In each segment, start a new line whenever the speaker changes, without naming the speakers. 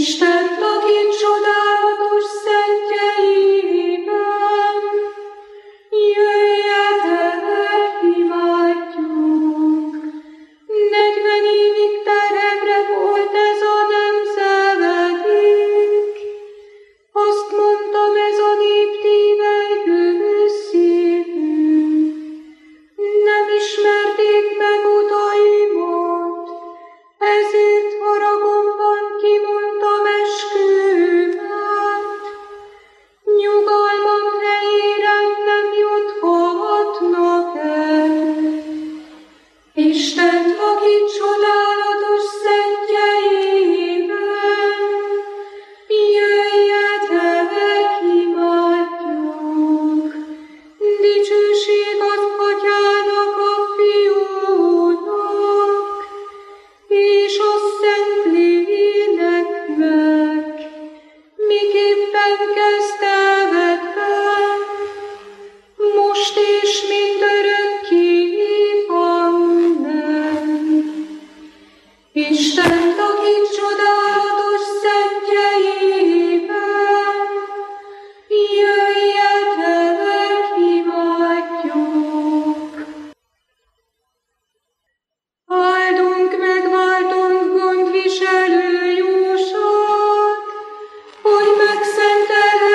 Hogy megszentelhessük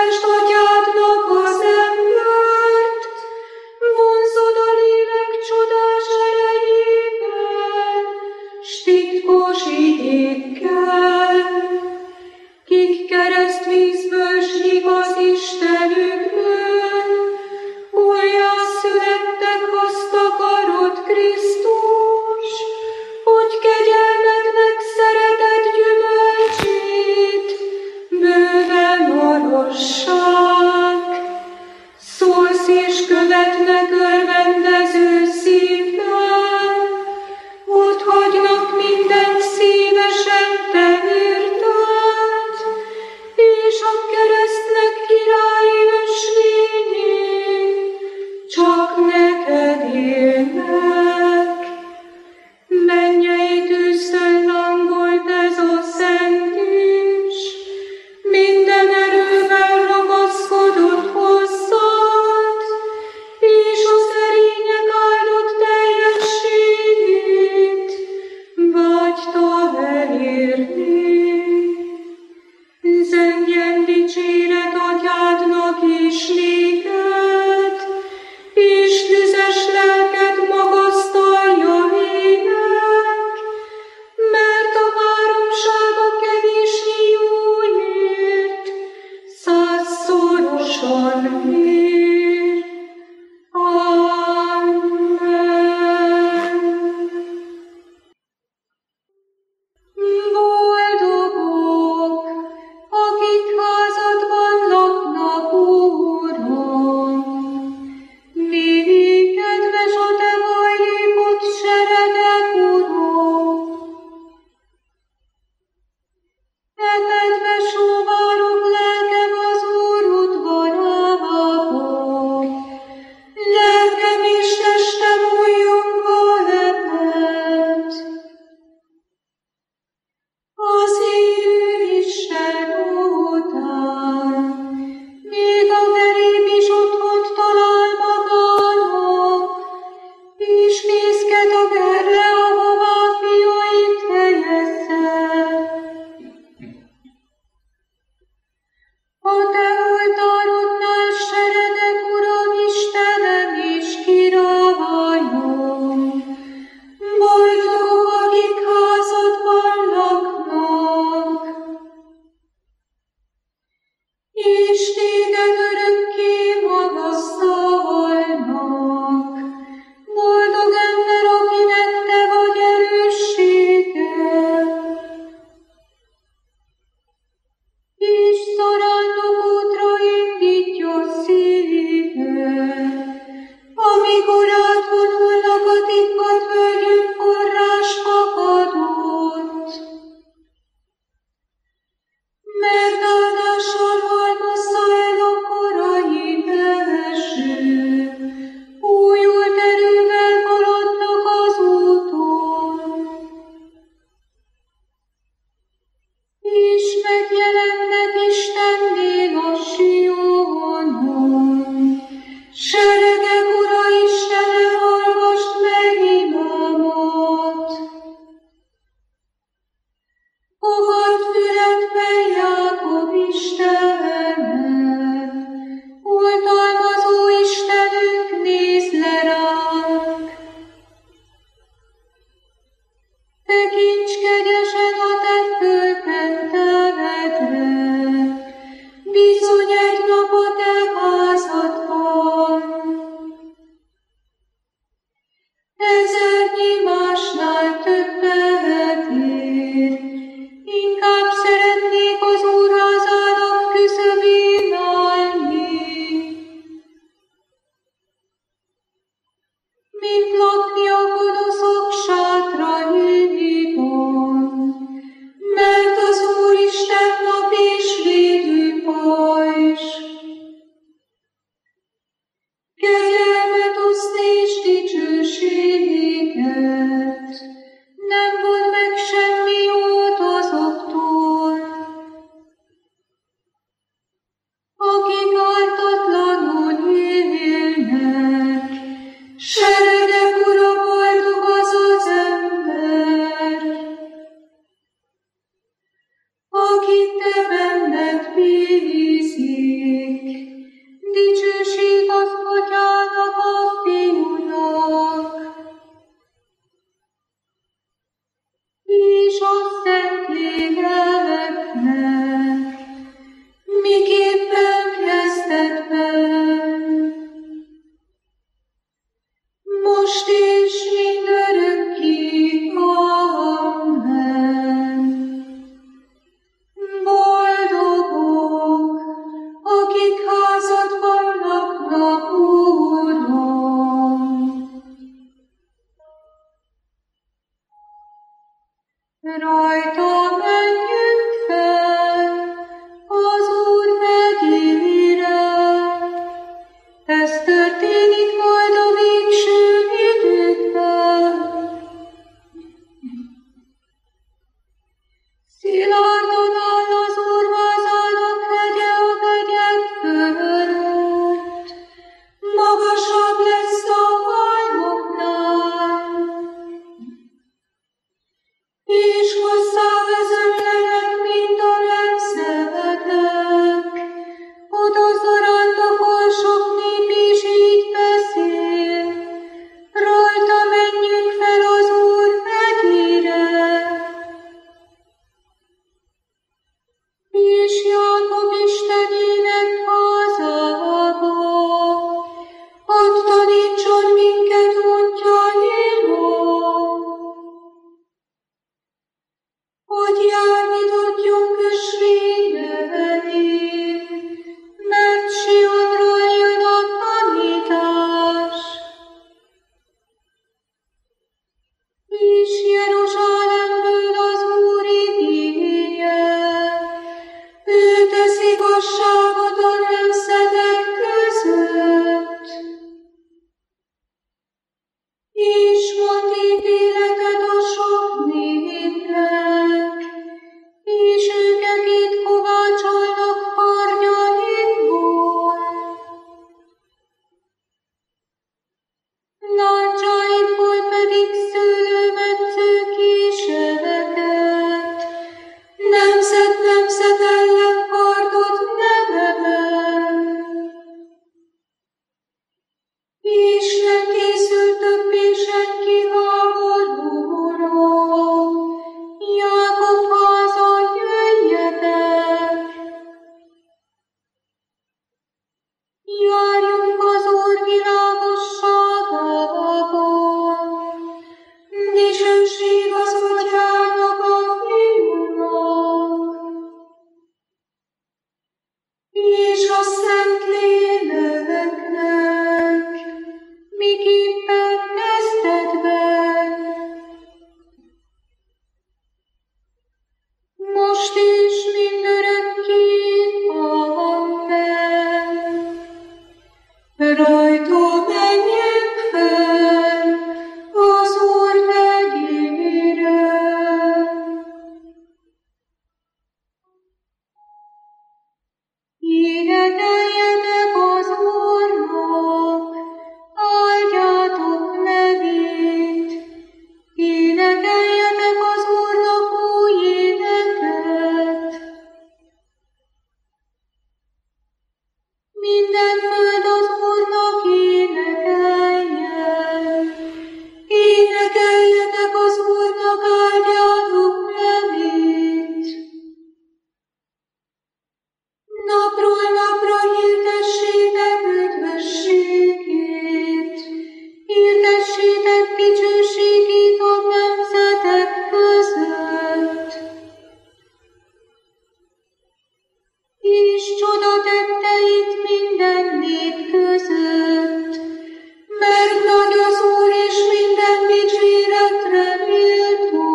között, mert nagy az Úr és minden dicséretre méltó.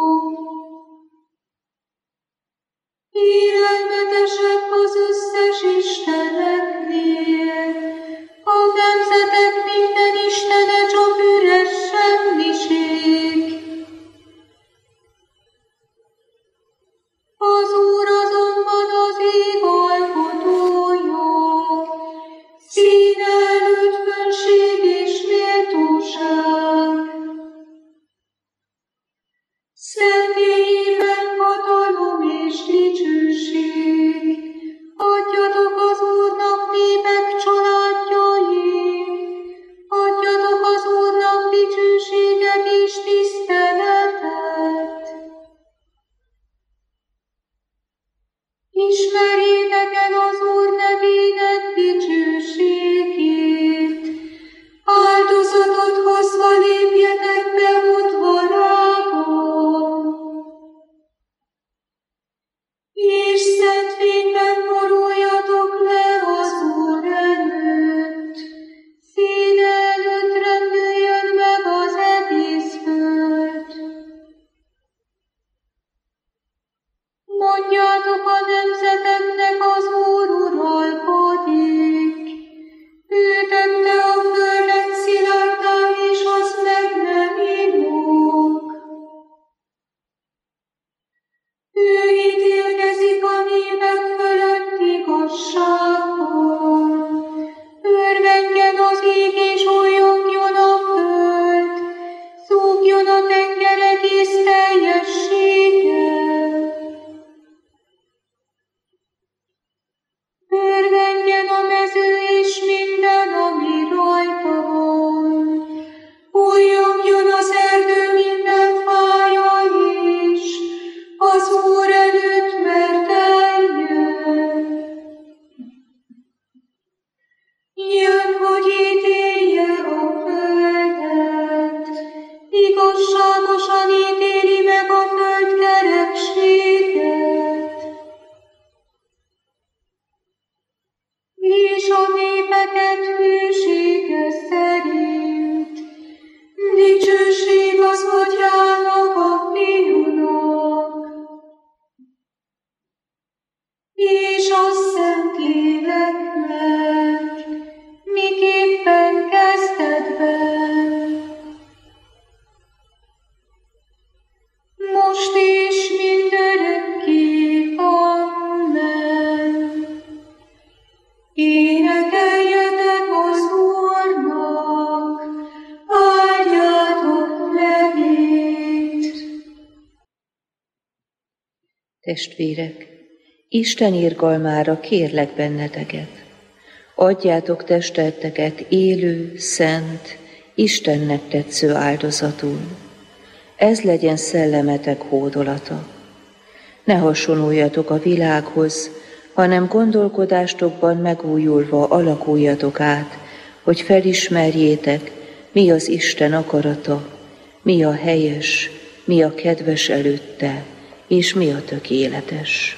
Élelmetesek az összes isteneknél, a nemzetek minden istene csak üres semmiség. Az Úr azonban az ég alkotója, színe előtt fönnség és méltóság. Szentélyében hatalom és dicsőség, adjatok az Úrnak népek családjai, adjatok az Úrnak dicsőséget és tiszteletet. Ismerjétek el az Úr nevének dicsőségét, áldozatot hozva lépjetek be udvarába, és szent fényben boruljatok le az Úr előtt. Színe előtt rendüljön meg az egész föld. Mondjátok a nemzeteknek, az Úr uralkodik. Ő tette a földet szilárdá, és az meg nem indul. Ő ítélkezik a népek fölött igazságban. Örvendjen az ég, és újjongjon a föld, zúgjon a tenger egész teljessége. Örvendjen a mező és minden, ami rajta van. Újjongjon az erdő minden fája is, az Úr előtt, mert eljön. Jön, hogy ítélje a földet, igazságosan ítéli meg a föld kerekséget. És a népeket hűsége szerint dicsőség az Atyának, a Fiúnak, és a Szentléleknek, miképpen kezdetben, most és mindörökké. Amen. Énekeljetek az Úrnak, áldjátok nevét.
Testvérek, Isten irgalmára kérlek benneteket, adjátok testeteket élő, szent, Istennek tetsző áldozatul. Ez legyen szellemetek hódolata. Ne hasonuljatok a világhoz, hanem gondolkodástokban megújulva alakuljatok át, hogy felismerjétek, mi az Isten akarata, mi a helyes, mi a kedves előtte, és mi a tökéletes.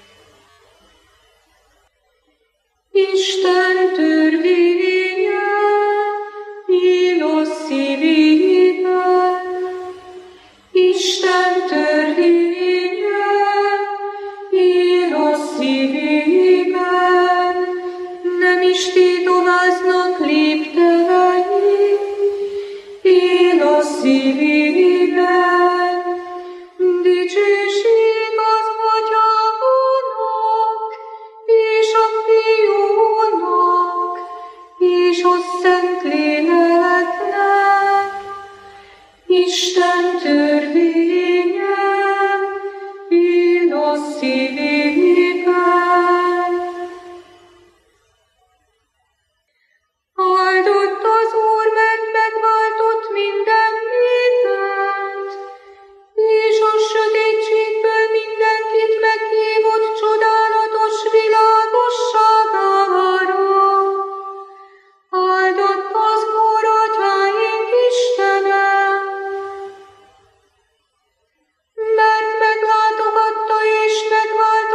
Isten törvénye él a szívében, Isten törvénye él a szívében, nem is tétováznak léptelei, él a szívében, dicsőség az Atyának, és a Fiúnak, és a Szentléleknek. Isten törvénye él a szívében. Áldott az Úr, mert megváltott minden népet, és a sötétségből mindenkit meghívott csodálatos világosságára. Áldott az Úr, Atyáink Istene, mert meglátogatta és megváltotta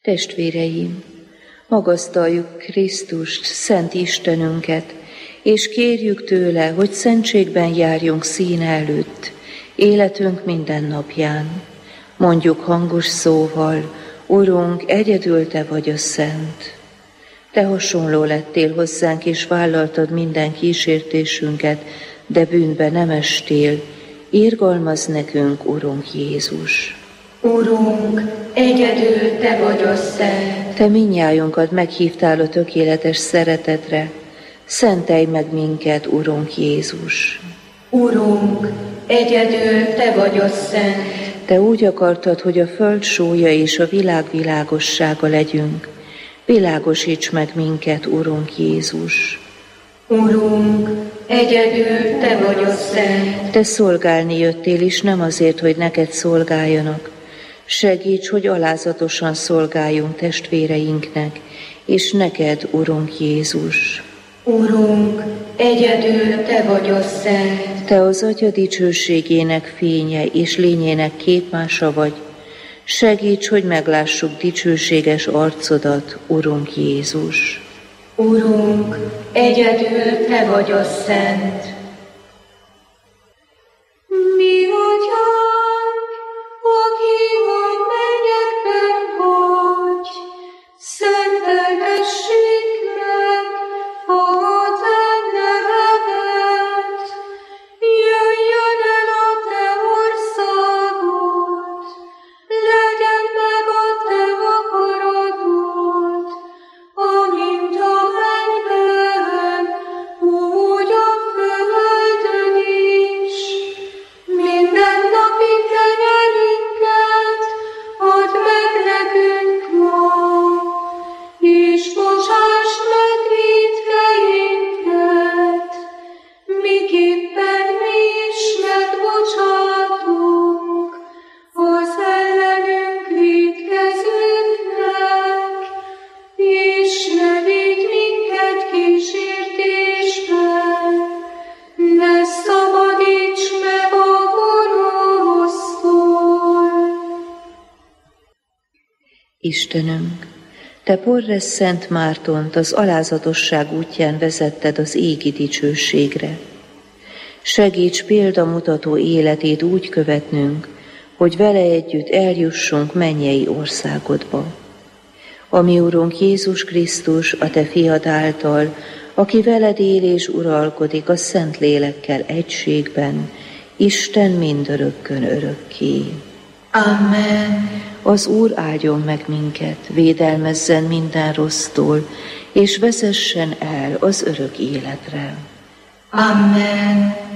Testvéreim, magasztaljuk Krisztust, Szent Istenünket, és kérjük tőle, hogy szentségben járjunk színe előtt, életünk minden napján. Mondjuk hangos szóval, Urunk, egyedül Te vagy a Szent. Te hasonló lettél hozzánk, és vállaltad minden kísértésünket, de bűnbe nem estél. Irgalmazz nekünk, Urunk Jézus.
Urunk, egyedül Te vagy a Szent.
Te mindnyájunkat meghívtál a tökéletes szeretetre. Szentelj meg minket, Urunk Jézus.
Urunk, egyedül Te vagy a Szent.
Te úgy akartad, hogy a föld sója és a világ világossága legyünk. Világosíts meg minket, Urunk Jézus.
Urunk, egyedül Te vagy a Szent.
Te szolgálni jöttél is, nem azért, hogy neked szolgáljanak. Segíts, hogy alázatosan szolgáljunk testvéreinknek, és neked, Urunk Jézus.
Urunk, egyedül Te vagy a Szent.
Te az Atya dicsőségének fénye és lényének képmása vagy. Segíts, hogy meglássuk dicsőséges arcodat, Urunk Jézus.
Urunk, egyedül Te vagy a Szent. Mi Atyánk, aki a mennyekben vagy, szenteltessék meg a Te nevedet. Jöjjön el a Te országod, legyen meg a Te akaratod, amint a mennyben, úgy a földön is. Mindennapi kenyerünket add meg nekünk ma, és bocsásd meg vétkeinket, miképpen mi is megbocsátunk az ellenünk vétkezőknek, és ne vigy minket kísértésbe, ne szabadíts meg a gonosztól.
Istenünk, Te Porres Szent Mártont az alázatosság útján vezetted az égi dicsőségre. Segíts példamutató életét úgy követnünk, hogy vele együtt eljussunk mennyei országodba. A mi Urunk Jézus Krisztus, a Te fiad által, aki veled él és uralkodik a Szent Lélekkel egységben, Isten mindörökkön örökké.
Amen.
Az Úr áldjon meg minket, védelmezzen minden rossztól, és vezessen el az örök életre.
Amen.